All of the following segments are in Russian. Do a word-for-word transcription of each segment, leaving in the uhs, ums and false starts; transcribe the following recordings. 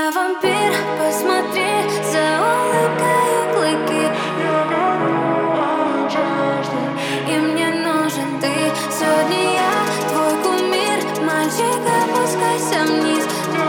Я вампир, посмотри, за улыбкою клыки. И мне нужен ты. Сегодня я твой кумир. Мальчик, опускайся вниз.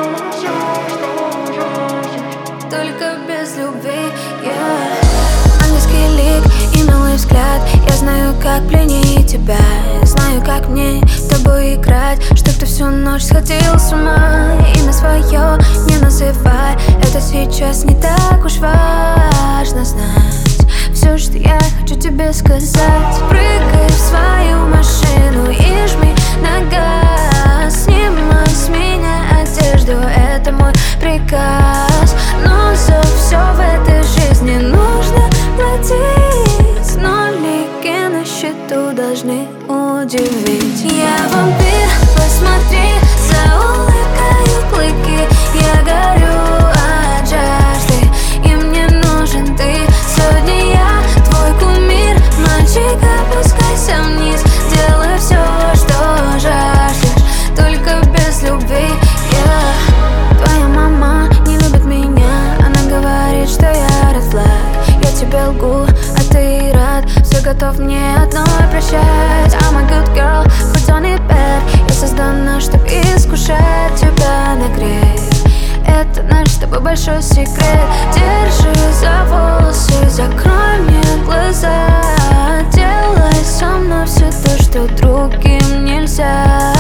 Только без любви, yeah. Ангельский лик и милый взгляд. Я знаю, как пленить тебя. Знаю, как мне с тобой играть, чтоб ты всю ночь сходил с ума. Имя свое не называй, это сейчас не так уж важно знать. Все, что я хочу тебе сказать. Прыгай в свою машину и жми на газ. Снимай с меня одежду, это мой приказ. Но за все в этой жизни нужно платить. Нулики на счету должны удивить. Я вампир, посмотри, за улыбкою клыки. Я горю от жажды, и мне нужен ты. Сегодня я твой кумир. Мальчик, опускайся вниз. Делай все, что жаждешь, только без любви, yeah. Твоя мама не любит меня. Она говорит, что я red flag. Я тебе лгу, а ты рад. Все готов мне одной прощать. I'm a good girl, хоть он и bad. Я создана, чтоб искушать тебя на грех. Это наш с тобой большой секрет. Держи за волосы, закрой мне глаза. Делай со мной все то, что другим нельзя.